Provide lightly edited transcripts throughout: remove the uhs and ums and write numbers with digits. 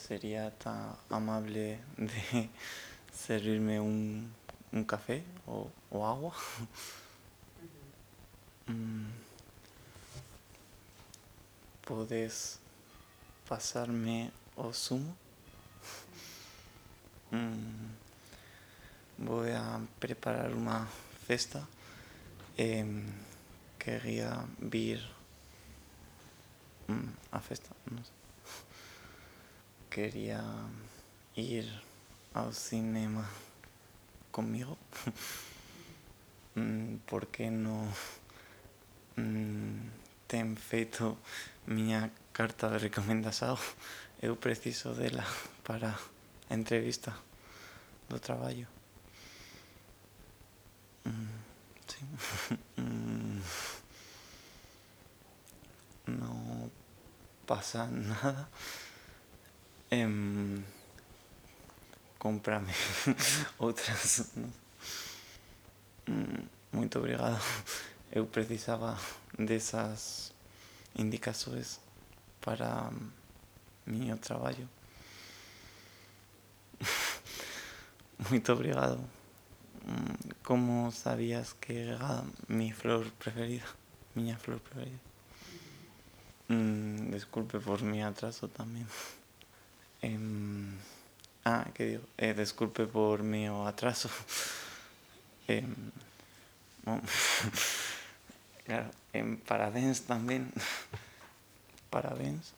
sería tan amable de servirme un café o agua. Mm, ¿Puedes pasarme o zumo? Mm, Voy a preparar una festa. Em, Quería ir a festa, no sé. Quería ir al cinema conmigo. Por que no ten feito miña carta de recomendación? Eu preciso dela para a entrevista do traballo. Sí. No pasa nada. Cómprame outras. Muito obrigado. Eu precisaba desas indicações para miño traballo. Muito obrigado. Como sabías que era mi flor preferida? Miña flor preferida. Disculpe por mi atraso también. ¿Qué digo? Disculpe por mi atraso. Bueno, claro, parabéns también. Parabéns.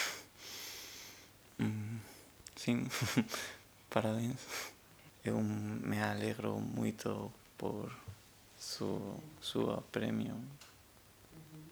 Sí, parabéns. Eu me alegro moito por su premio.